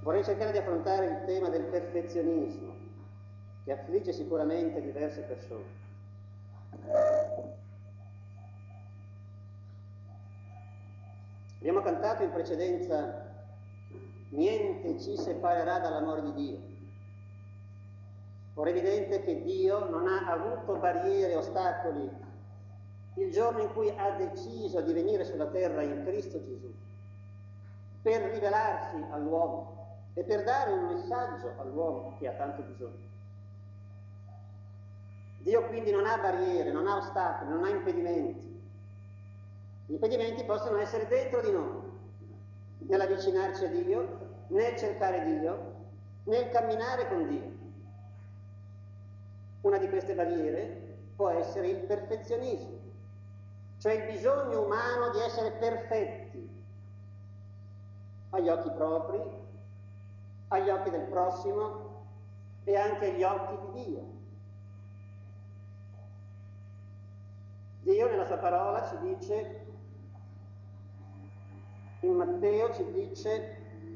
Vorrei cercare di affrontare il tema del perfezionismo, che affligge sicuramente diverse persone. Abbiamo cantato in precedenza: niente ci separerà dall'amore di Dio. Ora è evidente che Dio non ha avuto barriere, ostacoli, il giorno in cui ha deciso di venire sulla terra in Cristo Gesù, per rivelarsi all'uomo e per dare un messaggio all'uomo che ha tanto bisogno. Dio quindi non ha barriere, non ha ostacoli, non ha impedimenti. Gli impedimenti possono essere dentro di noi, nell'avvicinarci a Dio, nel cercare Dio, nel camminare con Dio. Una di queste barriere può essere il perfezionismo, cioè il bisogno umano di essere perfetti agli occhi propri, agli occhi del prossimo e anche agli occhi di Dio. Dio nella sua parola ci dice, in Matteo ci dice: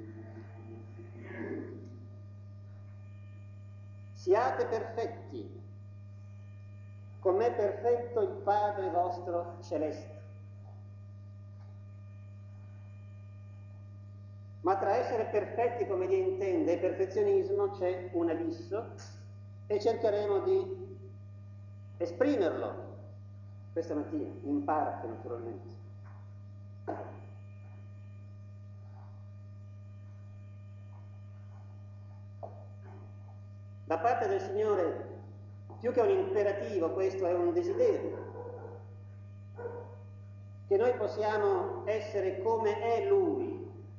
siate perfetti, come è perfetto il Padre vostro celeste. Ma tra essere perfetti, come Dio intende, e perfezionismo c'è un abisso, e cercheremo di esprimerlo questa mattina, in parte naturalmente. Da parte del Signore, più che un imperativo, questo è un desiderio, che noi possiamo essere come è Lui.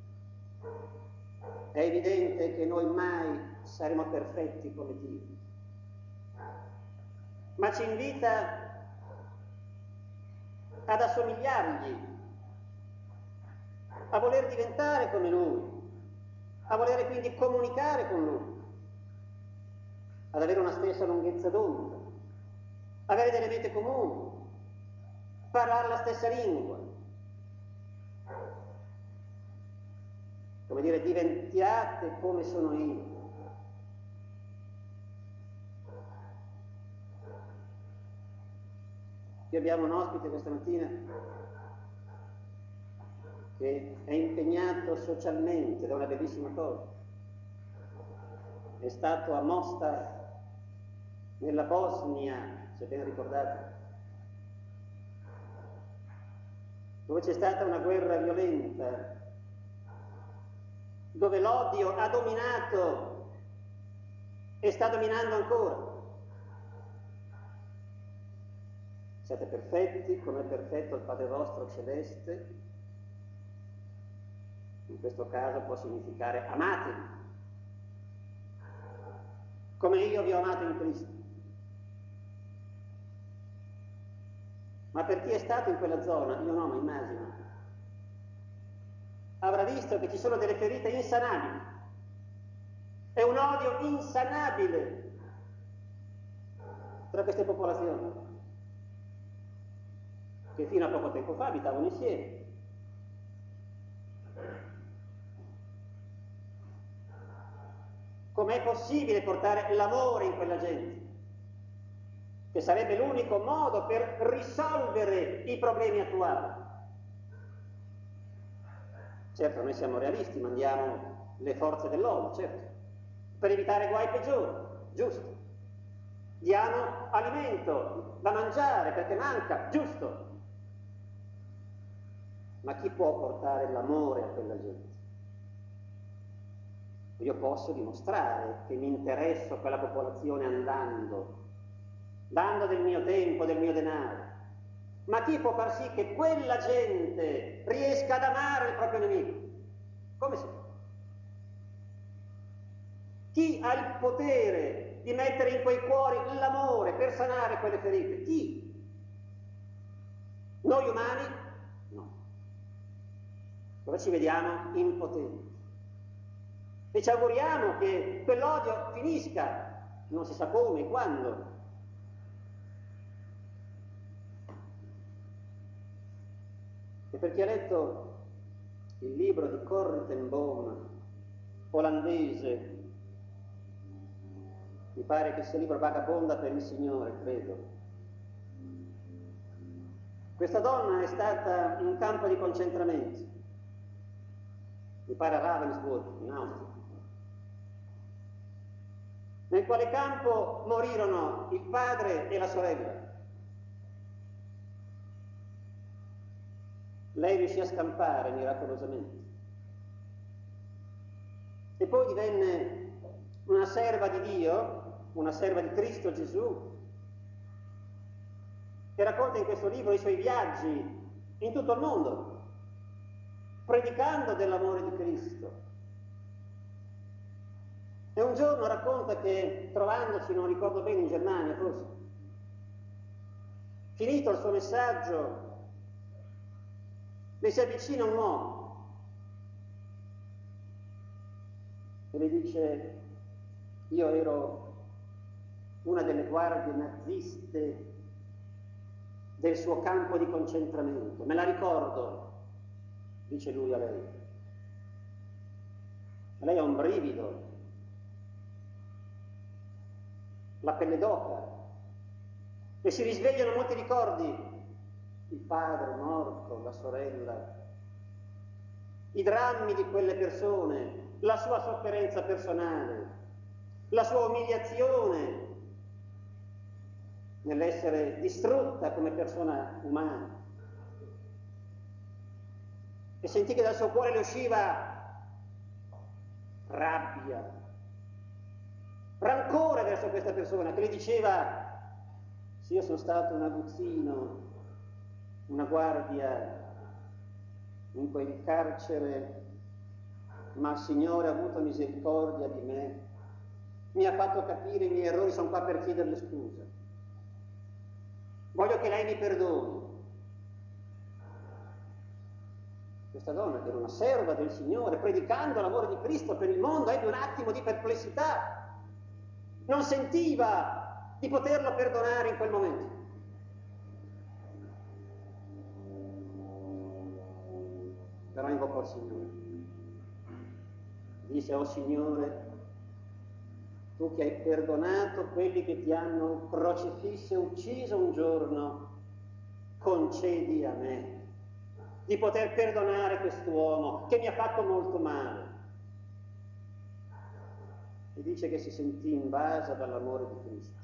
È evidente che noi mai saremo perfetti come Dio, ma ci invita ad assomigliargli, a voler diventare come Lui, a volere quindi comunicare con Lui, ad avere una stessa lunghezza d'onda, avere delle mete comuni, parlare la stessa lingua. Come dire, diventiate come sono io. Qui abbiamo un ospite questa mattina che è impegnato socialmente, da una bellissima cosa. È stato a Mostar, nella Bosnia, se ben ricordate, dove c'è stata una guerra violenta, dove l'odio ha dominato e sta dominando ancora. Siate perfetti come è perfetto il Padre vostro celeste. In questo caso può significare amatevi, come io vi ho amato in Cristo. Ma per chi è stato in quella zona, io no, ma immagino, avrà visto che ci sono delle ferite insanabili, è un odio insanabile tra queste popolazioni, che fino a poco tempo fa abitavano insieme. Com'è possibile portare l'amore in quella gente? Che sarebbe l'unico modo per risolvere i problemi attuali. Certo, noi siamo realisti, mandiamo le forze dell'ONU, certo, per evitare guai peggiori, giusto. Diamo alimento da mangiare perché manca, giusto. Ma chi può portare l'amore a quella gente? Io posso dimostrare che mi interesso a quella popolazione andando del mio tempo, del mio denaro. Ma chi può far sì che quella gente riesca ad amare il proprio nemico? Come si fa? Chi ha il potere di mettere in quei cuori l'amore per sanare quelle ferite? Chi? Noi umani? No. Allora ci vediamo impotenti. E ci auguriamo che quell'odio finisca, non si sa come e quando. E per chi ha letto il libro di Corrie ten Boom, olandese, mi pare che sia libro Vagabonda per il Signore, credo. Questa donna è stata in un campo di concentramento, mi pare a Ravensbrück, in Austria, nel quale campo morirono il padre e la sorella. Lei riuscì a scampare miracolosamente e poi divenne una serva di Dio, una serva di Cristo Gesù, che racconta in questo libro i suoi viaggi in tutto il mondo, predicando dell'amore di Cristo. E un giorno racconta che, trovandosi, non ricordo bene, in Germania forse, finito il suo messaggio, le si avvicina un uomo e le dice: io ero una delle guardie naziste del suo campo di concentramento, me la ricordo, dice lui a lei. Lei ha un brivido, la pelle d'oca, e si risvegliano molti ricordi: il padre morto, la sorella, i drammi di quelle persone, la sua sofferenza personale, la sua umiliazione nell'essere distrutta come persona umana. E sentì che dal suo cuore le usciva rabbia, rancore verso questa persona che le diceva: sì, io sono stato un aguzzino, una guardia in quel carcere, ma il Signore ha avuto misericordia di me, mi ha fatto capire i miei errori, sono qua per chiederle scusa. Voglio che lei mi perdoni. Questa donna, che era una serva del Signore, predicando l'amore di Cristo per il mondo, ebbe un attimo di perplessità. Non sentiva di poterlo perdonare in quel momento. Però invocò il Signore. Disse: oh Signore, tu che hai perdonato quelli che ti hanno crocifisso e ucciso un giorno, concedi a me di poter perdonare quest'uomo che mi ha fatto molto male. E dice che si sentì invasa dall'amore di Cristo.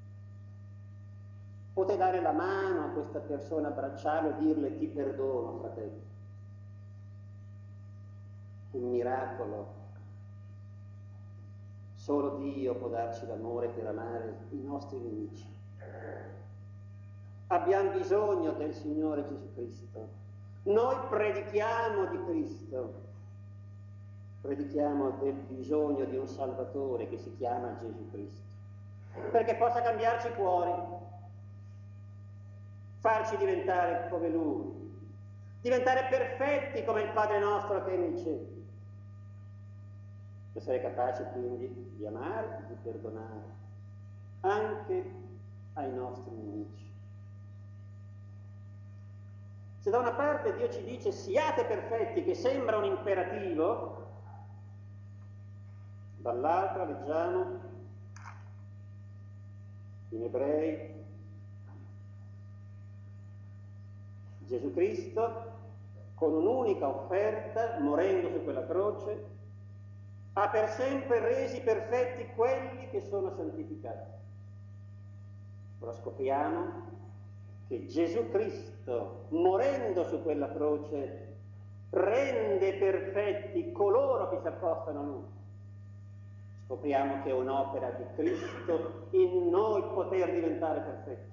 Poté dare la mano a questa persona, abbracciarlo e dirle: ti perdono, fratello. Un miracolo. Solo Dio può darci l'amore per amare i nostri nemici. Abbiamo bisogno del Signore Gesù Cristo. Noi predichiamo di Cristo, predichiamo del bisogno di un Salvatore che si chiama Gesù Cristo, perché possa cambiarci i cuori, farci diventare come Lui, diventare perfetti come il Padre nostro che è nei cieli. Essere capaci quindi di amare e di perdonare anche ai nostri nemici. Se da una parte Dio ci dice siate perfetti, che sembra un imperativo, dall'altra leggiamo in Ebrei: Gesù Cristo, con un'unica offerta, morendo su quella croce, ha per sempre resi perfetti quelli che sono santificati. Ora scopriamo che Gesù Cristo, morendo su quella croce, rende perfetti coloro che si accostano a Lui. Scopriamo che è un'opera di Cristo in noi poter diventare perfetti.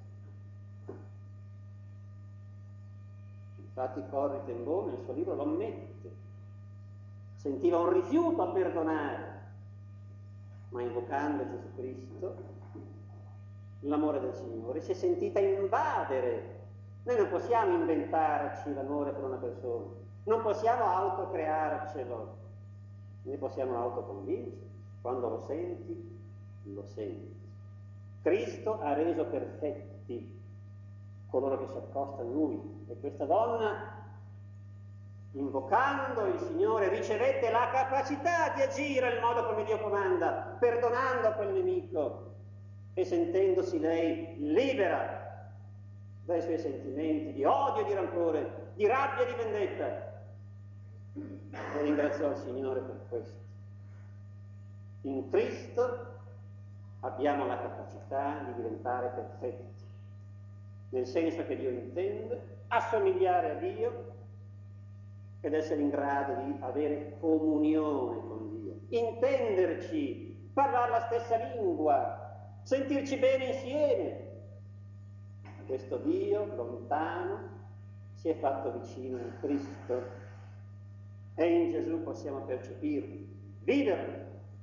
Infatti Corrie ten Boom nel suo libro lo ammette. Sentiva un rifiuto a perdonare, ma invocando Gesù Cristo, l'amore del Signore, si è sentita invadere. Noi non possiamo inventarci l'amore per una persona, non possiamo autocrearcelo, ne possiamo autoconvincere. Quando lo senti, lo senti. Cristo ha reso perfetti coloro che si accostano a Lui, e questa donna, invocando il Signore, ricevette la capacità di agire nel modo come Dio comanda, perdonando quel nemico e sentendosi lei libera dai suoi sentimenti di odio e di rancore, di rabbia e di vendetta. E ringraziò il Signore per questo. In Cristo abbiamo la capacità di diventare perfetti, nel senso che Dio intende assomigliare a Dio ed essere in grado di avere comunione con Dio, intenderci, parlare la stessa lingua, sentirci bene insieme. Questo Dio lontano si è fatto vicino in Cristo e in Gesù possiamo percepirlo, viverlo,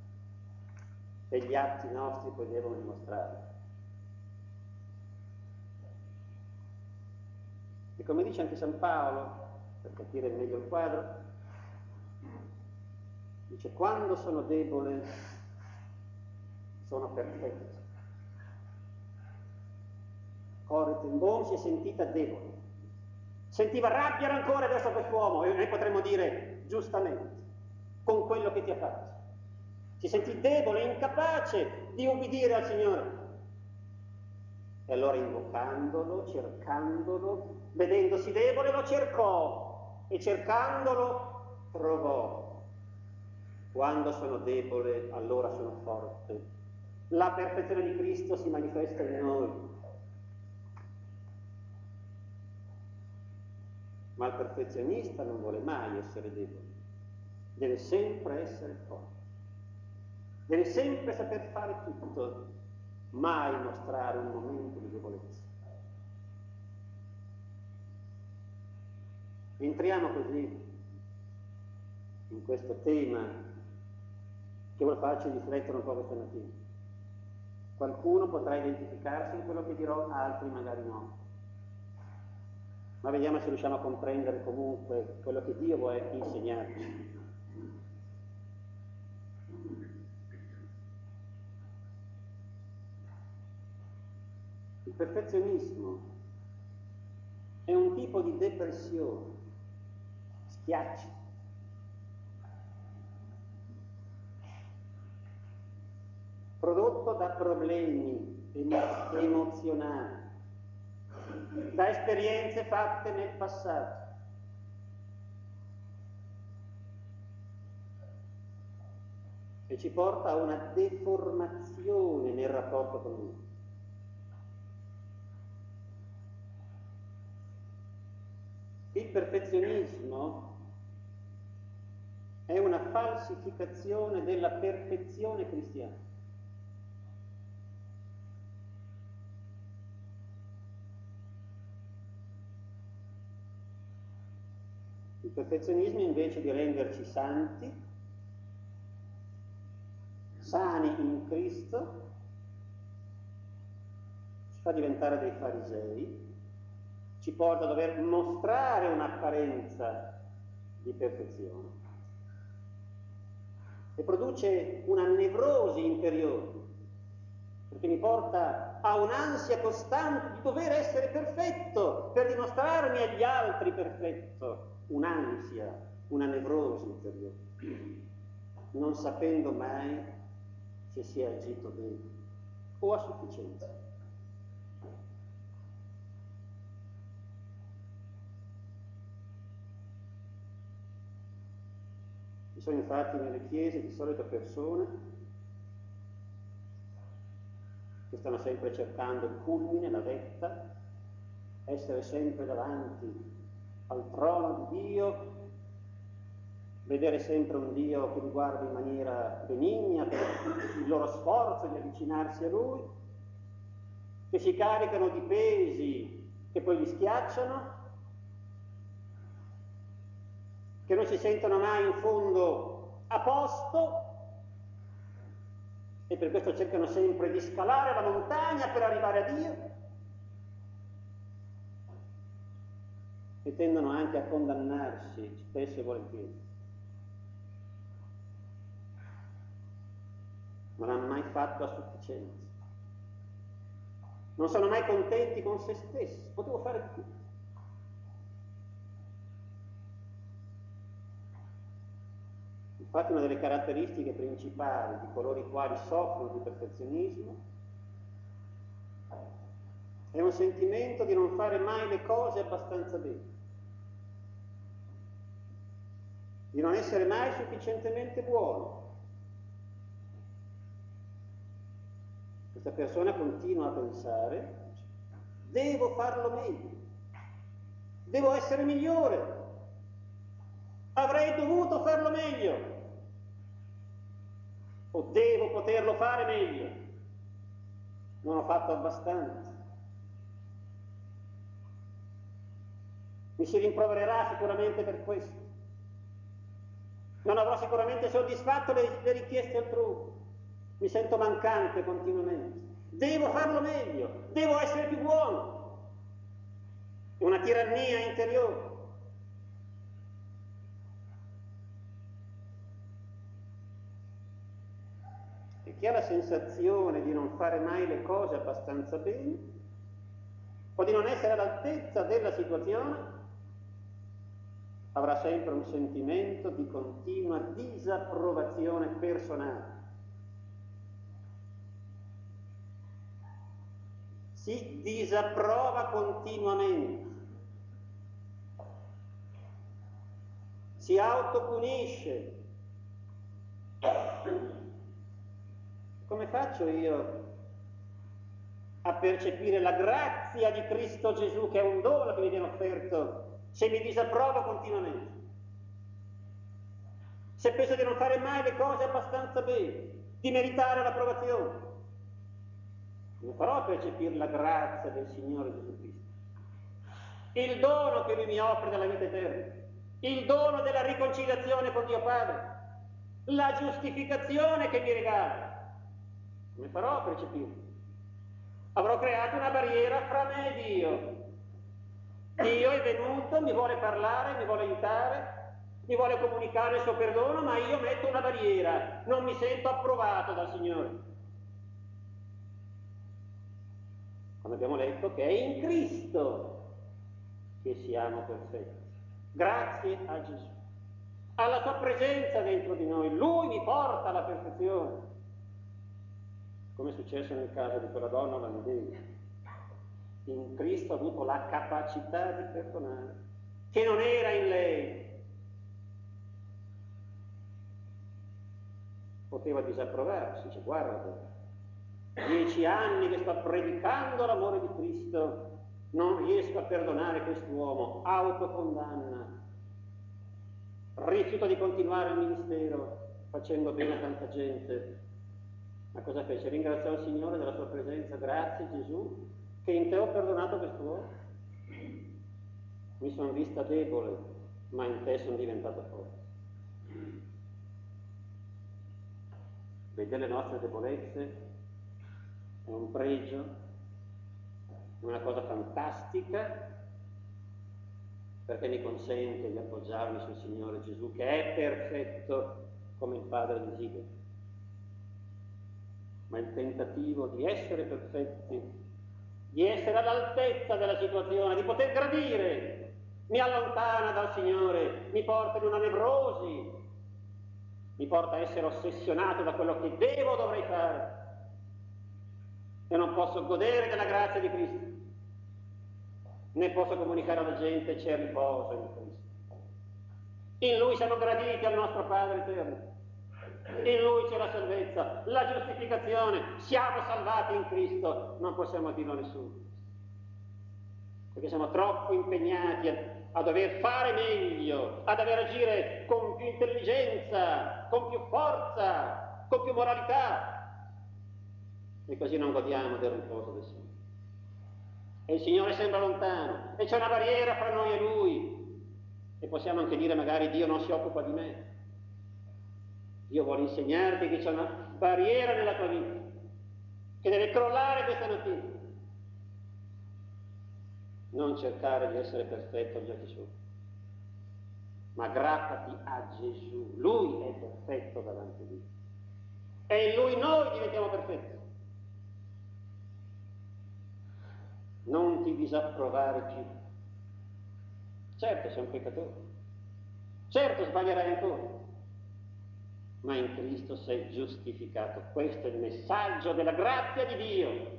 e gli atti nostri poi devono dimostrarlo. E come dice anche San Paolo, per capire meglio il quadro, dice: quando sono debole sono perfetto. Corre Tembon si è sentita debole, sentiva rabbia e rancore verso quest'uomo, e noi potremmo dire giustamente, con quello che ti ha fatto. Si sentì debole, incapace di ubbidire al Signore. E allora invocandolo, cercandolo, vedendosi debole lo cercò e cercandolo trovò. Quando sono debole allora sono forte. La perfezione di Cristo si manifesta in noi. Ma il perfezionista non vuole mai essere debole, deve sempre essere forte, deve sempre saper fare tutto, mai mostrare un momento di debolezza. Entriamo così in questo tema che vuol farci riflettere un po' questa mattina. Qualcuno potrà identificarsi in quello che dirò, altri magari no. Ma vediamo se riusciamo a comprendere comunque quello che Dio vuole insegnarci. Il perfezionismo è un tipo di depressione, schiaccio, prodotto da problemi emozionali, da esperienze fatte nel passato. E ci porta a una deformazione nel rapporto con Dio. Il perfezionismo è una falsificazione della perfezione cristiana. Il perfezionismo, invece di renderci santi, sani in Cristo, ci fa diventare dei farisei, ci porta a dover mostrare un'apparenza di perfezione e produce una nevrosi interiore, perché mi porta a un'ansia costante di dover essere perfetto per dimostrarmi agli altri perfetto, un'ansia, una nevrosi interiore, non sapendo mai se si è agito bene o a sufficienza. Ci sono infatti nelle chiese di solito persone che stanno sempre cercando il culmine, la vetta, essere sempre davanti al trono di Dio, vedere sempre un Dio che li guarda in maniera benigna per il loro sforzo di avvicinarsi a Lui, che si caricano di pesi che poi li schiacciano, che non si sentono mai in fondo a posto e per questo cercano sempre di scalare la montagna per arrivare a Dio e tendono anche a condannarsi spesso e volentieri. Non hanno mai fatto a sufficienza. Non sono mai contenti con se stessi. Potevo fare di più. Infatti una delle caratteristiche principali di coloro i quali soffrono di perfezionismo è un sentimento di non fare mai le cose abbastanza bene, di non essere mai sufficientemente buono. Questa persona continua a pensare: devo farlo meglio, devo essere migliore, avrei dovuto farlo meglio, o devo poterlo fare meglio, non ho fatto abbastanza. Mi si rimprovererà sicuramente per questo, non avrò sicuramente soddisfatto le richieste altrui, mi sento mancante continuamente, devo farlo meglio, devo essere più buono, è una tirannia interiore. E chi ha la sensazione di non fare mai le cose abbastanza bene o di non essere all'altezza della situazione avrà sempre un sentimento di continua disapprovazione personale. Si disapprova continuamente, si autopunisce. Come faccio io a percepire la grazia di Cristo Gesù, che è un dono che mi viene offerto, se mi disapprovo continuamente? Se penso di non fare mai le cose abbastanza bene, di meritare l'approvazione, come farò a percepire la grazia del Signore Gesù Cristo? Il dono che Lui mi offre della vita eterna, il dono della riconciliazione con Dio Padre, la giustificazione che mi regala. Come farò a percepirlo? Avrò creato una barriera fra me e Dio. Dio è venuto, mi vuole parlare, mi vuole aiutare, mi vuole comunicare il suo perdono, ma io metto una barriera, non mi sento approvato dal Signore. Quando abbiamo letto che è in Cristo che siamo perfetti, grazie a Gesù, alla sua presenza dentro di noi, Lui mi porta alla perfezione, come è successo nel caso di quella donna olandese. In Cristo ha avuto la capacità di perdonare, che non era in lei. Poteva disapprovarsi, dice: guarda, 10 anni che sto predicando l'amore di Cristo, non riesco a perdonare quest'uomo, autocondanna, rifiuto di continuare il ministero facendo bene a tanta gente. Ma cosa fece? Ringraziò il Signore della sua presenza: grazie Gesù che in te ho perdonato quest'uomo, mi sono vista debole, ma in te sono diventata forte. Vedere le nostre debolezze è un pregio, è una cosa fantastica, perché mi consente di appoggiarmi sul Signore Gesù, che è perfetto come il Padre desidera. Ma il tentativo di essere perfetti, di essere all'altezza della situazione, di poter gradire, mi allontana dal Signore, mi porta in una nevrosi, mi porta a essere ossessionato da quello che devo o dovrei fare, e non posso godere della grazia di Cristo, né posso comunicare alla gente: c'è riposo in Cristo. In Lui siamo graditi al nostro Padre eterno, in Lui c'è la salvezza, la giustificazione, siamo salvati in Cristo. Non possiamo dirlo a nessuno, perché siamo troppo impegnati a dover fare meglio, a dover agire con più intelligenza, con più forza, con più moralità, e così non godiamo del riposo del Signore. E il Signore sembra lontano, e c'è una barriera fra noi e Lui, e possiamo anche dire magari: Dio non si occupa di me. Dio vuole insegnarti che c'è una barriera nella tua vita, che deve crollare questa mattina. Non cercare di essere perfetto agli occhi suoi, ma aggrappati a Gesù. Lui è perfetto davanti a Dio, e in Lui noi diventiamo perfetti. Non ti disapprovare più. Certo sei un peccatore, certo sbaglierai ancora, ma in Cristo sei giustificato. Questo è il messaggio della grazia di Dio.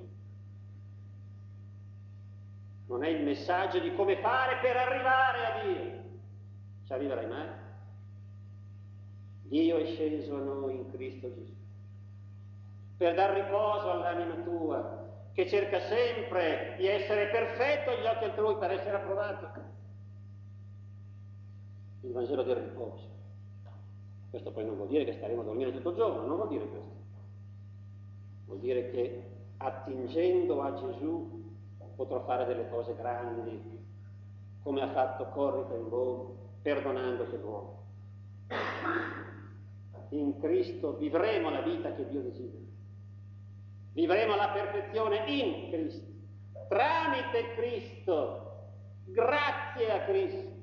Non è il messaggio di come fare per arrivare a Dio. Ci arriverai mai? Dio è sceso a noi in Cristo Gesù per dar riposo all'anima tua, che cerca sempre di essere perfetto agli occhi altrui per essere approvato. Il Vangelo del riposo. Questo poi non vuol dire che staremo a dormire tutto il giorno, non vuol dire questo. Vuol dire che attingendo a Gesù potrò fare delle cose grandi, come ha fatto Corrito in Roma, perdonando quell'uomo. In Cristo vivremo la vita che Dio desidera. Vivremo la perfezione in Cristo, tramite Cristo, grazie a Cristo.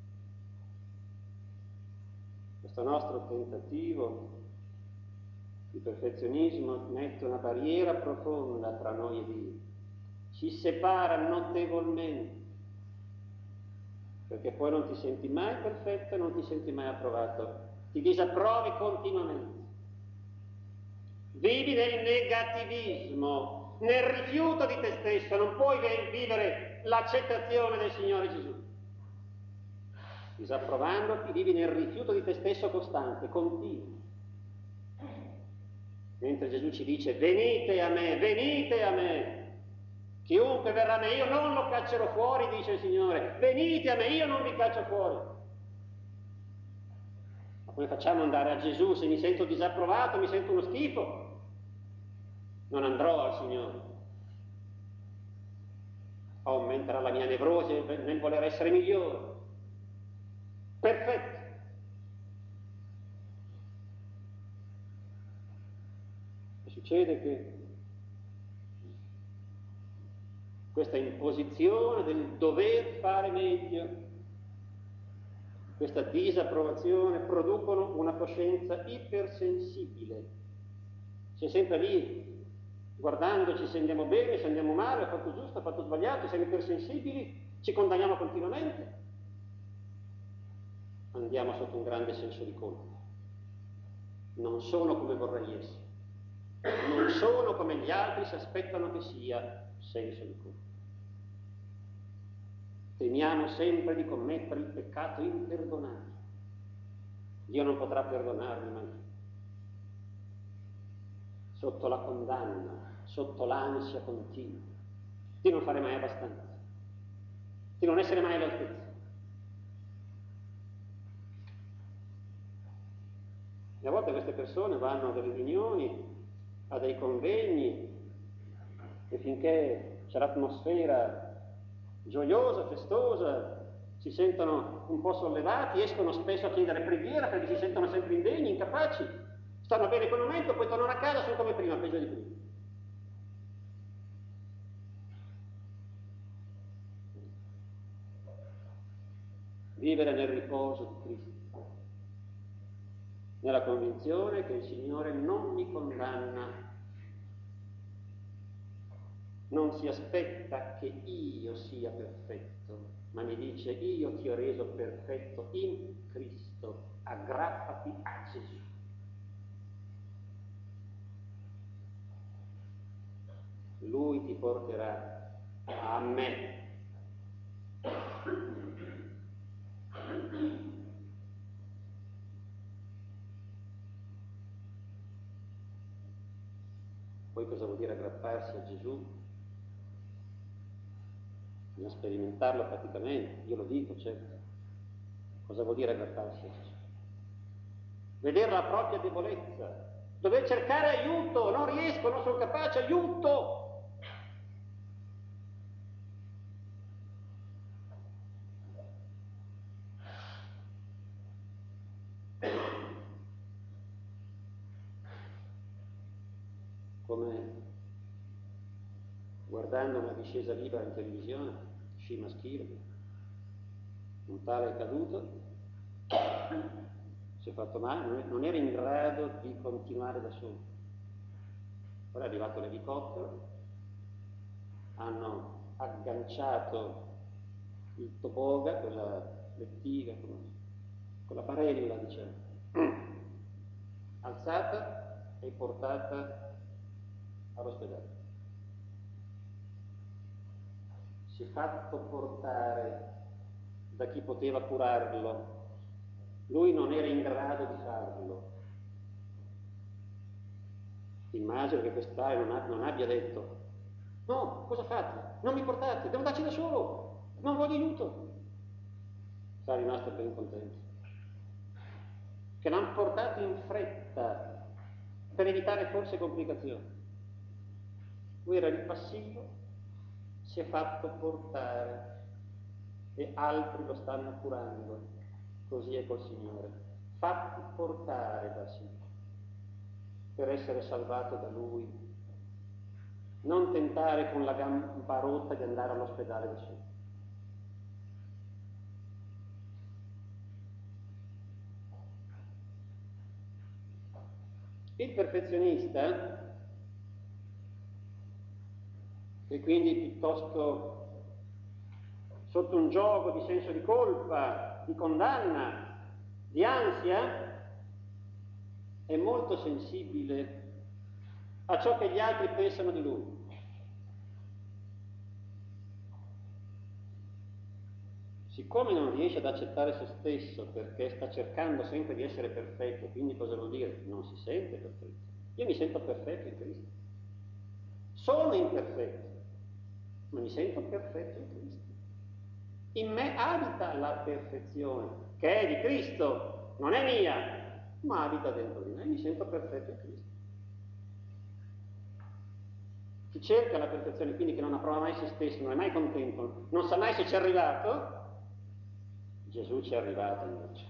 Questo nostro tentativo di perfezionismo mette una barriera profonda tra noi e Dio, ci separa notevolmente, perché poi non ti senti mai perfetto e non ti senti mai approvato, ti disapprovi continuamente. Vivi nel negativismo, nel rifiuto di te stesso, non puoi vivere l'accettazione del Signore Gesù. Disapprovandoti, vivi nel rifiuto di te stesso costante, continuo. Mentre Gesù ci dice: venite a me, chiunque verrà a me, io non lo caccerò fuori, dice il Signore, venite a me, io non vi caccio fuori. Ma come facciamo ad andare a Gesù se mi sento disapprovato, mi sento uno schifo? Non andrò al Signore. Aumenterà la mia nevrosi nel voler essere migliore, perfetto. E succede che questa imposizione del dover fare meglio, questa disapprovazione producono una coscienza ipersensibile. C'è sempre lì, guardandoci se andiamo bene, se andiamo male, ho fatto giusto, ho fatto sbagliato, siamo ipersensibili, ci condanniamo continuamente. Andiamo sotto un grande senso di colpa. Non sono come vorrei essere, non sono come gli altri si aspettano che sia, senso di colpa. Temiamo sempre di commettere il peccato imperdonabile. Dio non potrà perdonarmi mai. Sotto la condanna, sotto l'ansia continua, di non fare mai abbastanza, di non essere mai all'altezza. E a volte queste persone vanno a delle riunioni, a dei convegni, e finché c'è l'atmosfera gioiosa, festosa, si sentono un po' sollevati, escono spesso a chiedere preghiera perché si sentono sempre indegni, incapaci, stanno bene quel momento, poi tornano a casa, sono come prima, peggio di prima. Vivere nel riposo di Cristo, nella convinzione che il Signore non mi condanna, non si aspetta che io sia perfetto, ma mi dice: io ti ho reso perfetto in Cristo, aggrappati a Gesù. Lui ti porterà a me. Poi cosa vuol dire aggrapparsi a Gesù? Bisogna sperimentarlo praticamente, io lo dico, certo. Cosa vuol dire aggrapparsi a Gesù? Vedere la propria debolezza, dover cercare aiuto, non riesco, non sono capace, aiuto! Come guardando una discesa viva in televisione, sci maschile, un tale è caduto, si è fatto male, non era in grado di continuare da solo. Poi è arrivato l'elicottero, hanno agganciato il toboga, quella lettiga, quella barella, diciamo, alzata e portata all'ospedale. Si è fatto portare da chi poteva curarlo. Lui non era in grado di farlo. Immagino che quest'aia non abbia detto: no, cosa fate? Non mi portate, devo darci da solo, non voglio aiuto. Sarà rimasto ben contento. Che l'hanno portato in fretta per evitare forse complicazioni. Lui era lì passivo, si è fatto portare e altri lo stanno curando. Così è col Signore. Fatti portare da Signore per essere salvato da Lui. Non tentare con la gamba rotta di andare all'ospedale da solo. Il perfezionista, che quindi piuttosto sotto un gioco di senso di colpa, di condanna, di ansia, è molto sensibile a ciò che gli altri pensano di lui. Siccome non riesce ad accettare se stesso perché sta cercando sempre di essere perfetto, quindi cosa vuol dire? Non si sente perfetto. Io mi sento perfetto in Cristo. Sono imperfetto, ma mi sento perfetto in Cristo. In me abita la perfezione, che è di Cristo, non è mia, ma abita dentro di me, mi sento perfetto in Cristo. Chi cerca la perfezione, quindi che non approva mai se stesso, non è mai contento, non sa mai se ci è arrivato, Gesù ci è arrivato invece.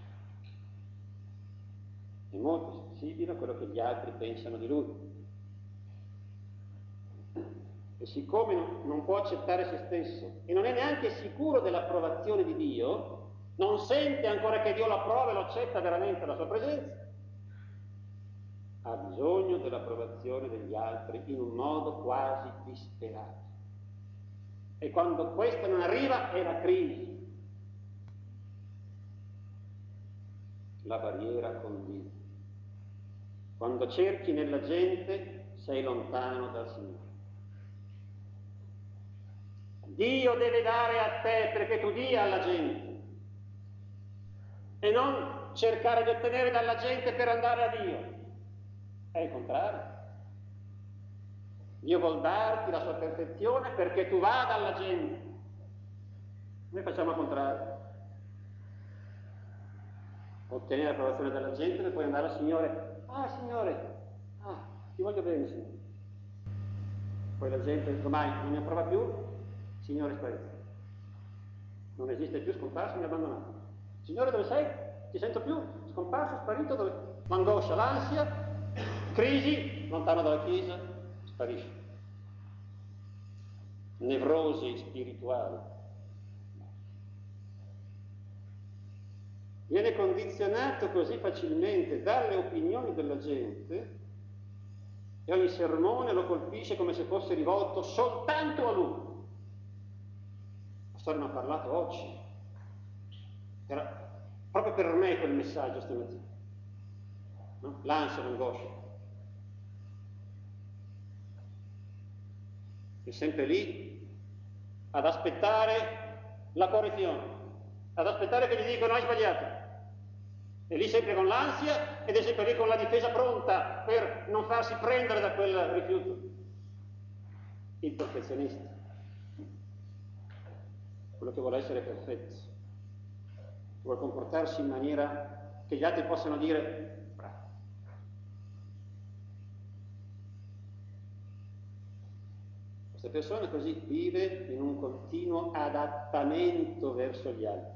È molto sensibile a quello che gli altri pensano di lui. E siccome non può accettare se stesso e non è neanche sicuro dell'approvazione di Dio, non sente ancora che Dio lo approva e lo accetta veramente la sua presenza, ha bisogno dell'approvazione degli altri in un modo quasi disperato. E quando questa non arriva è la crisi. La barriera con Dio. Quando cerchi nella gente sei lontano dal Signore. Dio deve dare a te perché tu dia alla gente e non cercare di ottenere dalla gente per andare a Dio. È il contrario. Dio vuol darti la sua perfezione perché tu vada alla gente. Noi facciamo il contrario. Ottenere l'approvazione dalla gente per poi andare al Signore. Ah, Signore, ti voglio bene, Signore. Poi la gente domani non mi approva più, Signore sparito. Non esiste più, scomparso, mi ha abbandonato. Signore, dove sei? Ti sento più, scomparso, sparito, dove? L'angoscia, l'ansia, crisi, lontano dalla Chiesa, sparisce. Nevrosi spirituali. Viene condizionato così facilmente dalle opinioni della gente e ogni sermone lo colpisce come se fosse rivolto soltanto a lui. Il pastore mi ha parlato oggi. Era proprio per me quel messaggio stamattina. No? L'ansia, l'angoscia. È sempre lì ad aspettare la correzione, ad aspettare che gli dicano hai sbagliato. È lì sempre con l'ansia ed è sempre lì con la difesa pronta per non farsi prendere da quel rifiuto. Il perfezionista, quello che vuole essere perfetto, vuole comportarsi in maniera che gli altri possano dire bravo. Questa persona così vive in un continuo adattamento verso gli altri.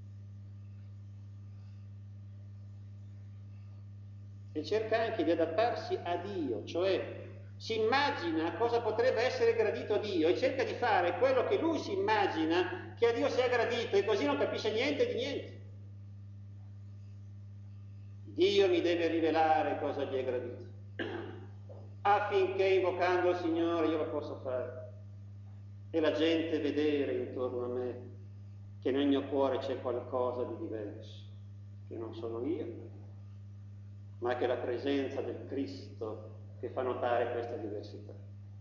E cerca anche di adattarsi a Dio, cioè si immagina cosa potrebbe essere gradito a Dio e cerca di fare quello che lui si immagina che a Dio sia gradito e così non capisce niente di niente. Dio mi deve rivelare cosa gli è gradito, affinché invocando il Signore io lo possa fare e la gente vedere intorno a me che nel mio cuore c'è qualcosa di diverso, che non sono io, ma che è la presenza del Cristo che fa notare questa diversità.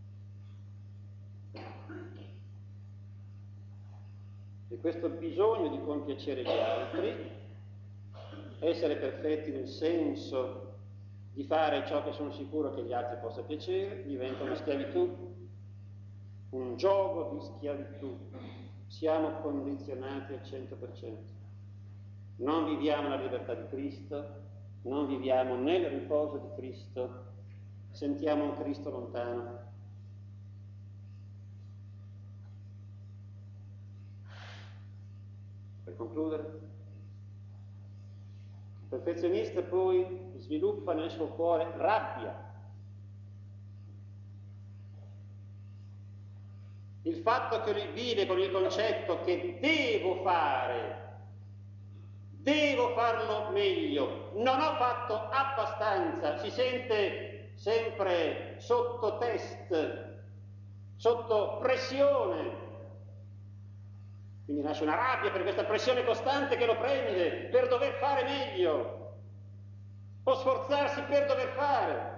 E questo bisogno di compiacere gli altri, essere perfetti nel senso di fare ciò che sono sicuro che gli altri possa piacere, diventa una schiavitù, un gioco di schiavitù. Siamo condizionati al 100%. Non viviamo la libertà di Cristo, non viviamo nel riposo di Cristo, sentiamo un Cristo lontano. Per concludere, il perfezionista poi sviluppa nel suo cuore rabbia. Il fatto che lui vive con il concetto che devo farlo meglio, non ho fatto abbastanza, si sente sempre sotto test, sotto pressione. Quindi nasce una rabbia per questa pressione costante che lo prende per dover fare meglio, o sforzarsi per dover fare.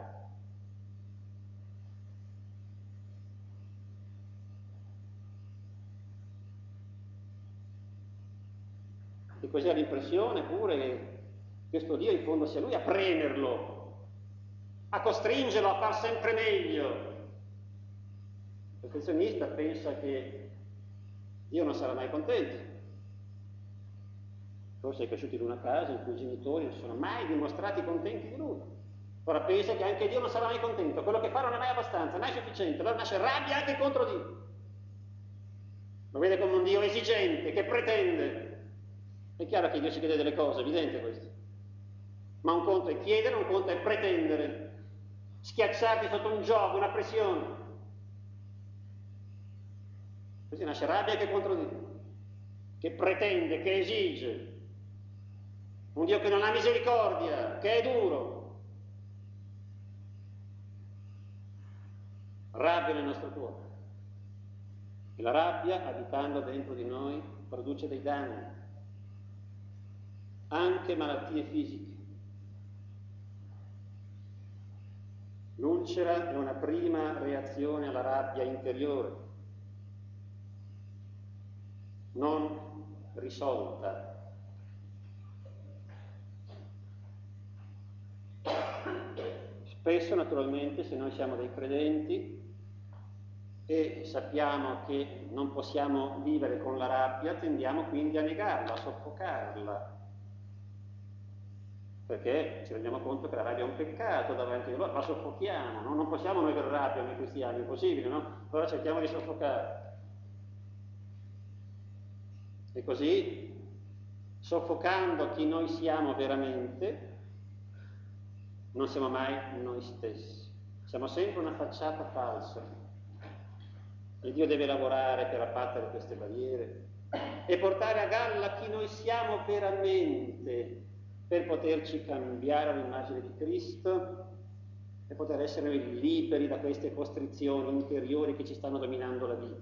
E così ha l'impressione pure che questo Dio in fondo sia lui a premerlo, a costringerlo a far sempre meglio. Il perfezionista pensa che Dio non sarà mai contento. Forse è cresciuto in una casa in cui i genitori non si sono mai dimostrati contenti di lui. Ora pensa che anche Dio non sarà mai contento, quello che fa non è mai abbastanza, non è sufficiente, allora nasce rabbia anche contro Dio. Lo vede come un Dio esigente, che pretende. È chiaro che Dio ci chiede delle cose, è evidente questo. Ma un conto è chiedere, un conto è pretendere, schiacciarti sotto un gioco, una pressione. Così nasce rabbia anche contro Dio, che pretende, che esige. Un Dio che non ha misericordia, che è duro. Rabbia nel nostro cuore. E la rabbia, abitando dentro di noi, produce dei danni, anche malattie fisiche. L'ulcera è una prima reazione alla rabbia interiore, non risolta. Spesso, naturalmente, se noi siamo dei credenti e sappiamo che non possiamo vivere con la rabbia, tendiamo quindi a negarla, a soffocarla, perché ci rendiamo conto che la rabbia è un peccato davanti a noi, la soffochiamo, no? Non possiamo noi avere rabbia noi cristiani, è impossibile, no? Allora cerchiamo di soffocarla. E così, soffocando chi noi siamo veramente, non siamo mai noi stessi, siamo sempre una facciata falsa. E Dio deve lavorare per abbattere queste barriere e portare a galla chi noi siamo veramente, per poterci cambiare all'immagine di Cristo e poter essere liberi da queste costrizioni interiori che ci stanno dominando la vita.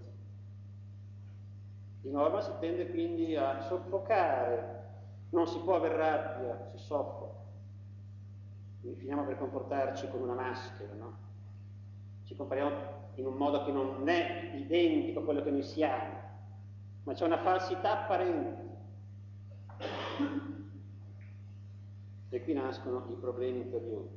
Di norma si tende quindi a soffocare, non si può aver rabbia, si soffoca. Quindi finiamo per comportarci con una maschera, no? Ci compariamo in un modo che non è identico a quello che noi siamo, ma c'è una falsità apparente. E qui nascono i problemi interiori.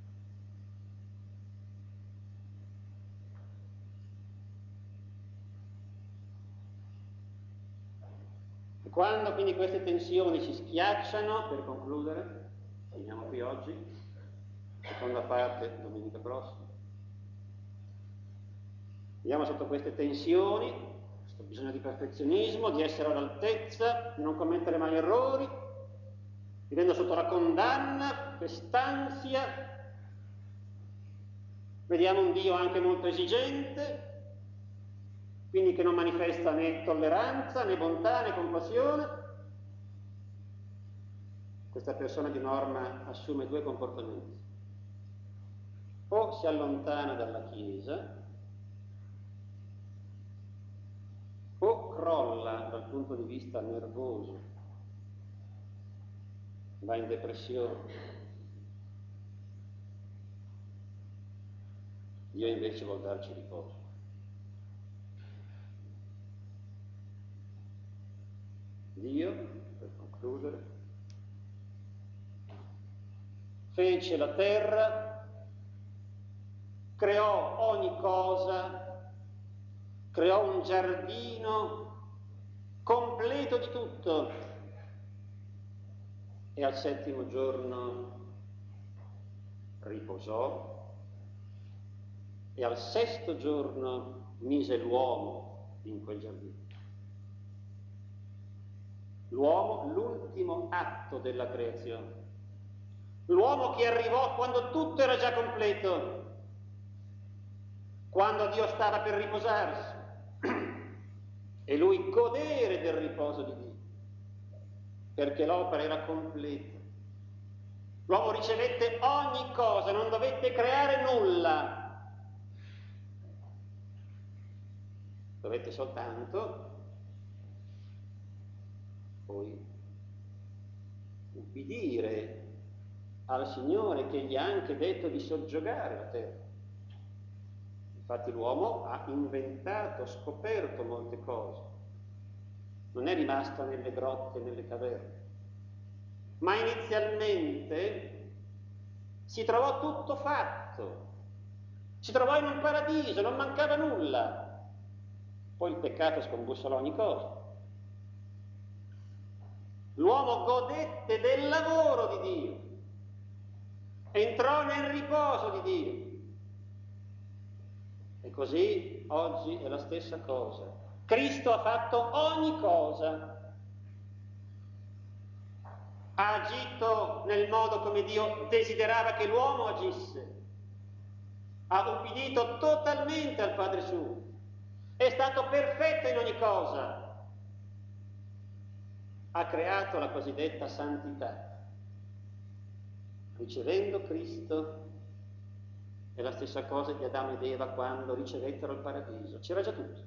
E quando quindi queste tensioni ci schiacciano, per concludere, finiamo qui oggi, seconda parte domenica prossima, vediamo sotto queste tensioni, questo bisogno di perfezionismo, di essere all'altezza, di non commettere mai errori, vivendo sotto la condanna, quest'ansia, vediamo un Dio anche molto esigente, quindi che non manifesta né tolleranza, né bontà, né compassione. Questa persona di norma assume due comportamenti. O si allontana dalla Chiesa, o crolla dal punto di vista nervoso, va in depressione. Dio invece vuol darci riposo. Dio, per concludere, fece la terra, creò ogni cosa, creò un giardino completo di tutto e al settimo giorno riposò e al sesto giorno mise l'uomo in quel giardino. L'uomo, l'ultimo atto della creazione. L'uomo che arrivò quando tutto era già completo, quando Dio stava per riposarsi e lui godere del riposo di Dio, perché l'opera era completa. L'uomo ricevette ogni cosa, non dovette creare nulla. Dovette soltanto poi ubbidire al Signore che gli ha anche detto di soggiogare la terra. Infatti l'uomo ha inventato, scoperto molte cose. Non è rimasto nelle grotte, nelle caverne. Ma inizialmente si trovò tutto fatto. Si trovò in un paradiso, non mancava nulla. Poi il peccato scombussolò ogni cosa. L'uomo godette del lavoro di Dio, entrò nel riposo di Dio. E così oggi è la stessa cosa. Cristo ha fatto ogni cosa, ha agito nel modo come Dio desiderava che l'uomo agisse, ha ubbidito totalmente al Padre suo, è stato perfetto in ogni cosa. Ha creato la cosiddetta santità. Ricevendo Cristo è la stessa cosa di Adamo ed Eva quando ricevettero il paradiso. C'era già tutto.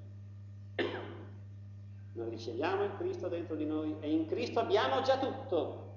Noi riceviamo il Cristo dentro di noi e in Cristo abbiamo già tutto.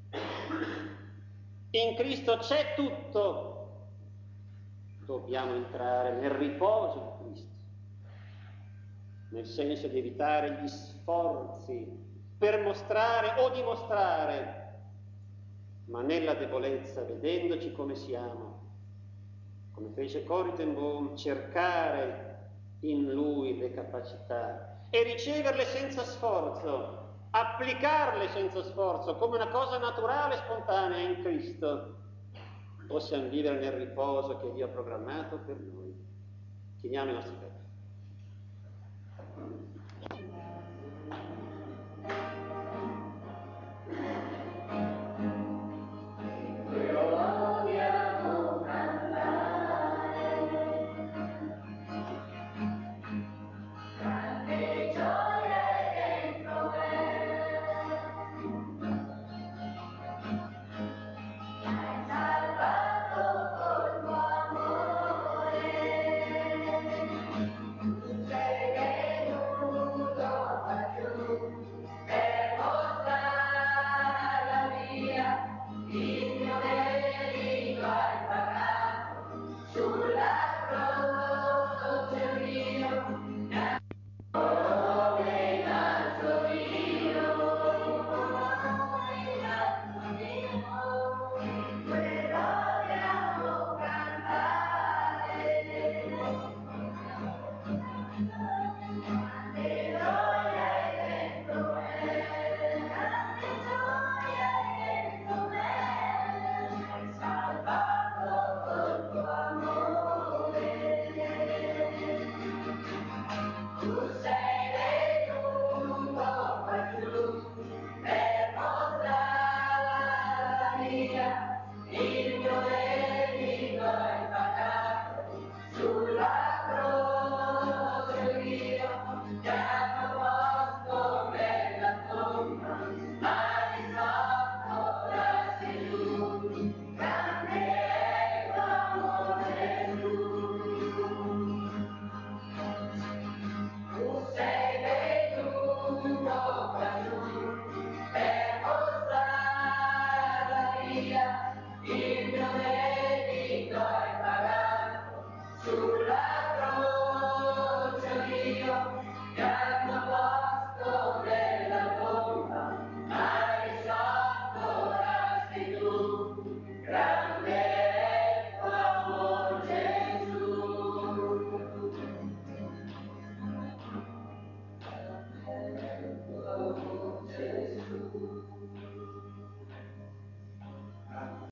In Cristo c'è tutto. Dobbiamo entrare nel riposo di Cristo, nel senso di evitare gli sforzi per mostrare o dimostrare, ma nella debolezza, vedendoci come siamo, come fece Corrie ten Boom, cercare in Lui le capacità e riceverle senza sforzo, applicarle senza sforzo, come una cosa naturale e spontanea in Cristo, possiamo vivere nel riposo che Dio ha programmato per noi. Chiniamo i nostri petti.